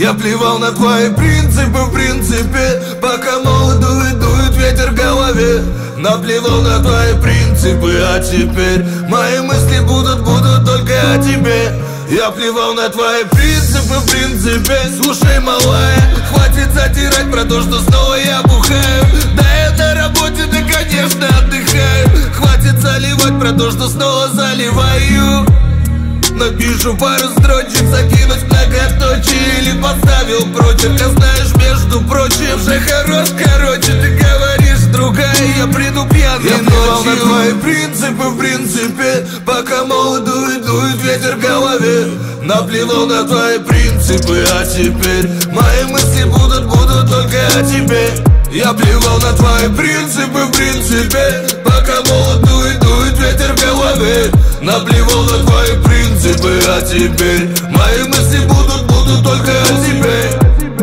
Я плевал на твои принципы, в принципе, пока молод дует ветер в голове. Наплевал на твои принципы, а теперь мои мысли будут только о тебе. Я плевал на твои принципы, в принципе. Слушай, малая, хватит затирать про то, что снова я бухаю. Да это работе, да конечно отдыхаю. Хватит заливать про то, что снова заливаю. Напишу пару строчек, закинуть многоточие или поставил прочерк. А знаешь, между прочим, уже хорош, короче, ты говоришь другая, я приду пьяный. Я плевал на твои принципы, в принципе, пока молод дует ветер в голове. Наплевал на твои принципы, а теперь мои мысли будут только о тебе. Я плевал на твои принципы, в принципе, пока молод дует ветер в голове. Наплевал на твои принципы, а теперь мои мысли будут только о тебе.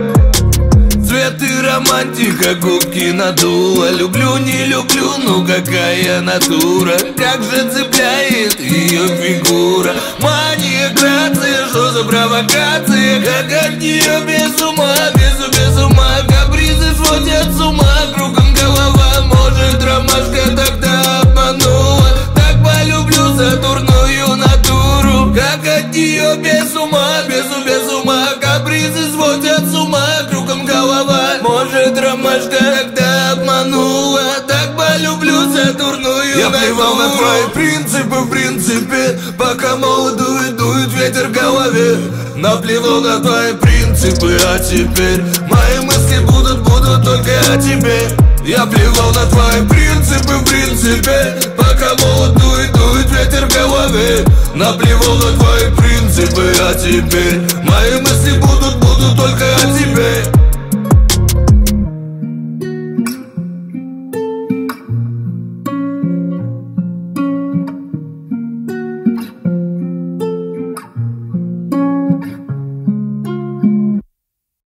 Цвет и романтика, губки надула. Люблю, не люблю, ну какая натура. Как же цепляет ее фигура. Мания, грация, что за провокация? Как от нее без ума, без ума. Капризы сводят с ума, кругом голова. Может, ромашка тогда обманула. Так полюблю за дурную натуру. Как от нее без ума, без ума. Капризы сводят с ума, кругом голова. Может, ромашка тогда обманула. Так полюблю за дурную натуру. Я плевал на твои принципы, в принципе, пока молод дует ветер в голове. Наплевал на твои принципы, а теперь мои мысли будут только о тебе. Я плевал на твои принципы, в принципе, пока молод дует ветер в голове. Наплевал на твои принципы, а теперь мои мысли будут только о тебе.